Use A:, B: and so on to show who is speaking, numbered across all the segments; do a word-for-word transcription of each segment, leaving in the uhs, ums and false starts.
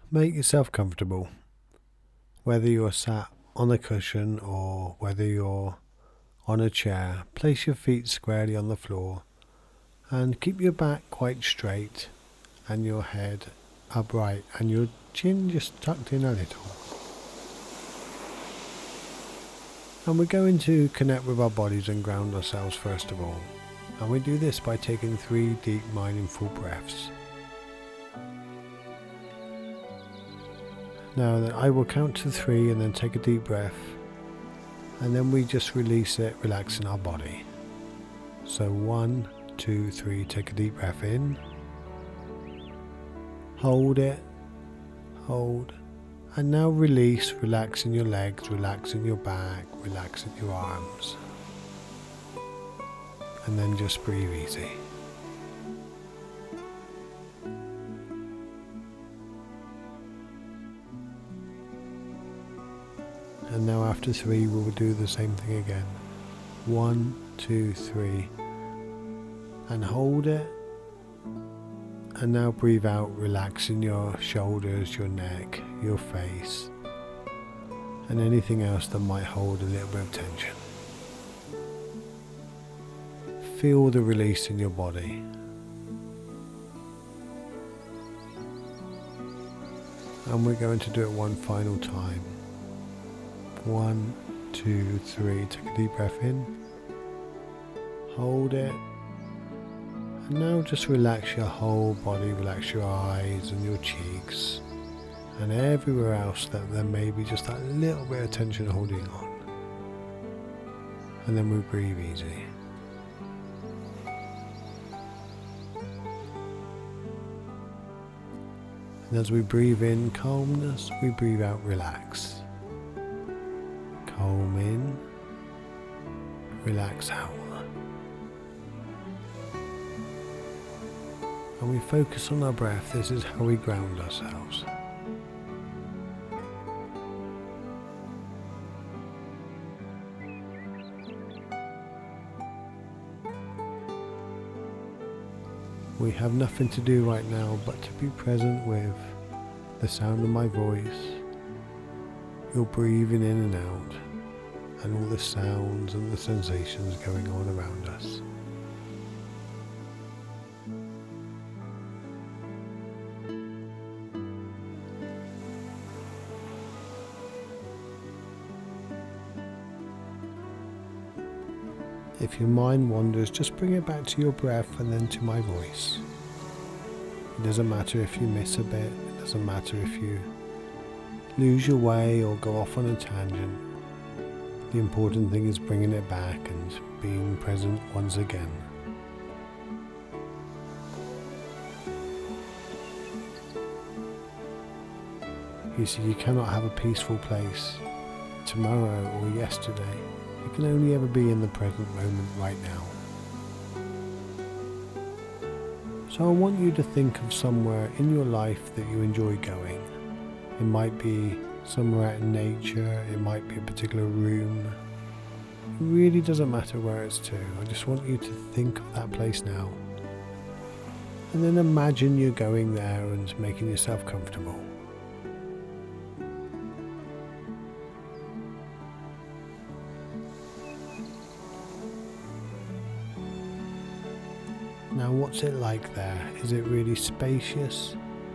A: Make yourself comfortable, whether you're sat on a cushion or whether you're on a chair. Place your feet squarely on the floor and keep your back quite straight and your head upright and your chin just tucked in a little. And we're going to connect with our bodies and ground ourselves first of all. And we do this by taking three deep mindful breaths. Now then, I will count to three and then take a deep breath, and then we just release it, relaxing our body. So one, two, three, take a deep breath in, hold it, hold, and now release, relaxing your legs, relaxing your back, relaxing your arms, and then just breathe easy. And now after three, we will do the same thing again. One, two, three. And hold it. And now breathe out, relaxing your shoulders, your neck, your face, and anything else that might hold a little bit of tension. Feel the release in your body. And we're going to do it one final time. One, two, three. Take a deep breath in. Hold it. And now just relax your whole body. Relax your eyes and your cheeks. And everywhere else that there may be just that little bit of tension holding on. And then we breathe easy. And as we breathe in calmness, we breathe out relax. Calm in, relax out. And we focus on our breath. This is how we ground ourselves. We have nothing to do right now but to be present with the sound of my voice, your breathing in and out, and all the sounds and the sensations going on around us. If your mind wanders, just bring it back to your breath and then to my voice. It doesn't matter if you miss a bit, it doesn't matter if you lose your way or go off on a tangent. The important thing is bringing it back and being present once again. You see, you cannot have a peaceful place tomorrow or yesterday. You can only ever be in the present moment right now. So I want you to think of somewhere in your life that you enjoy going. It might be somewhere out in nature, it might be a particular room. It really doesn't matter where it's to. I just want you to think of that place now. And then imagine you're going there and making yourself comfortable. Now, what's it like there? Is it really spacious?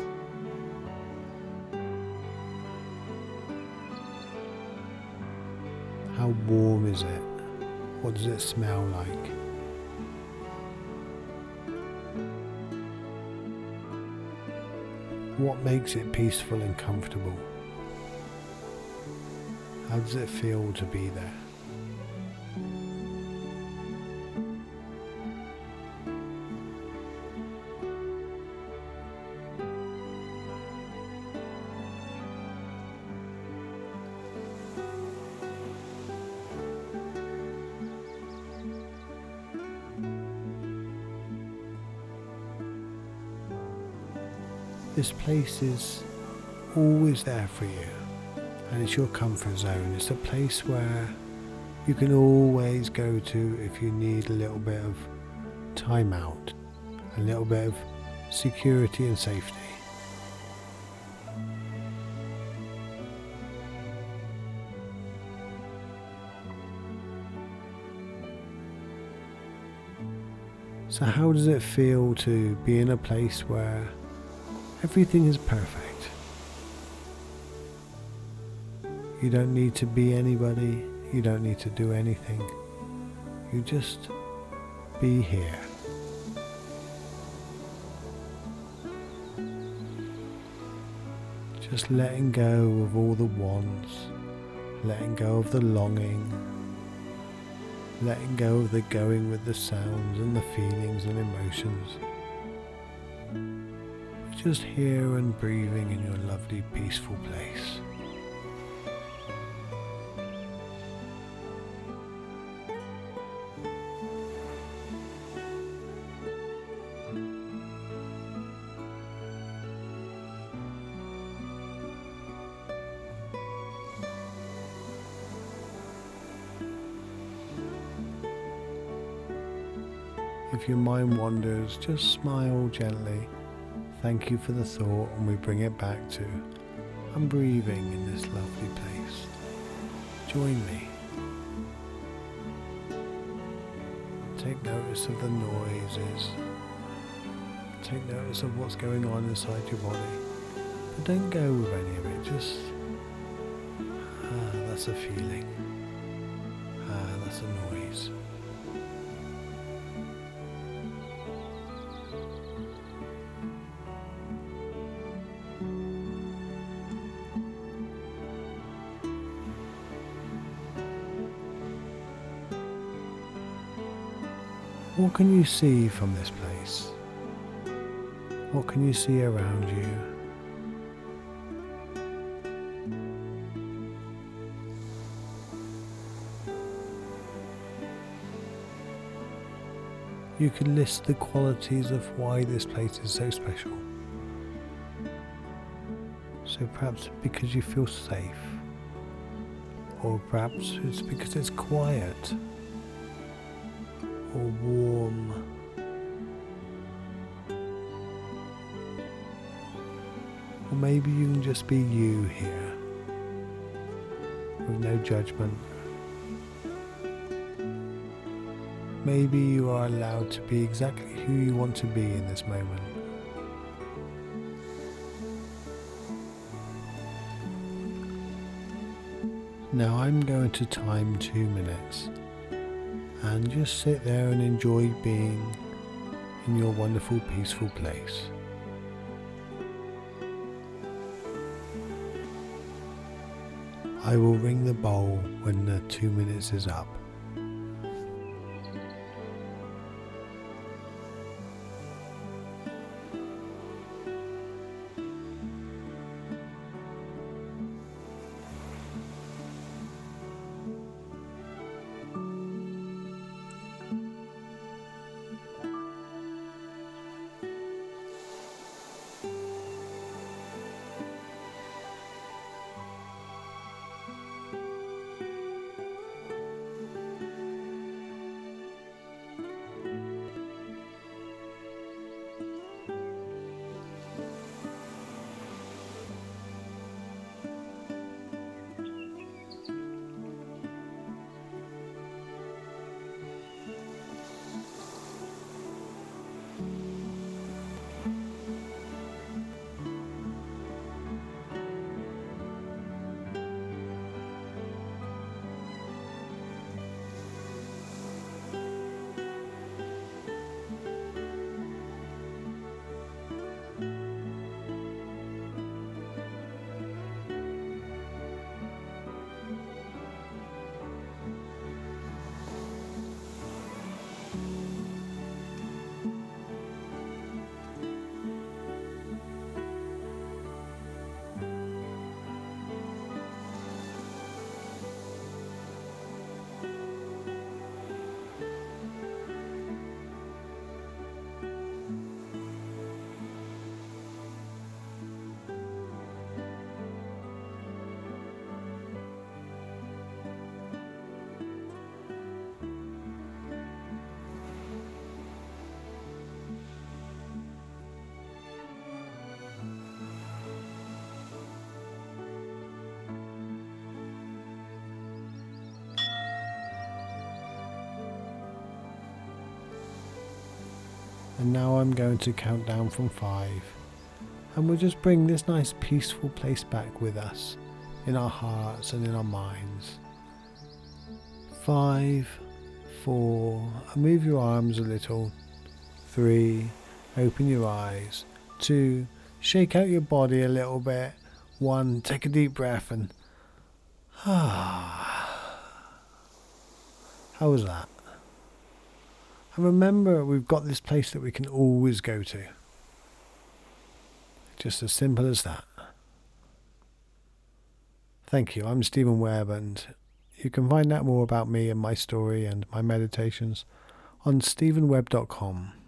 A: How warm is it? What does it smell like? What makes it peaceful and comfortable? How does it feel to be there? This place is always there for you, and it's your comfort zone. It's a place where you can always go to if you need a little bit of time out, a little bit of security and safety. So how does it feel to be in a place where everything is perfect? You don't need to be anybody, you don't need to do anything. You just be here. Just letting go of all the wants, letting go of the longing, letting go of the going with the sounds and the feelings and emotions. Just here and breathing in your lovely peaceful place. If your mind wanders, just smile gently. Thank you for the thought, and we bring it back to, I'm breathing in this lovely place. Join me. Take notice of the noises. Take notice of what's going on inside your body. But don't go with any of it, just, ah, that's a feeling. Ah, that's a noise. What can you see from this place? What can you see around you? You could list the qualities of why this place is so special. So perhaps because you feel safe, or perhaps it's because it's quiet, or warm, or maybe you can just be you here, with no judgment. Maybe you are allowed to be exactly who you want to be in this moment. Now I'm going to time two minutes. And just sit there and enjoy being in your wonderful, peaceful place. I will ring the bell when the two minutes is up. And now I'm going to count down from five. And we'll just bring this nice peaceful place back with us, in our hearts and in our minds. Five, four, and move your arms a little. Three, open your eyes. Two, shake out your body a little bit. One, take a deep breath and ah. How was that? And remember, we've got this place that we can always go to. Just as simple as that. Thank you. I'm Stephen Webb, and you can find out more about me and my story and my meditations on stephen webb dot com.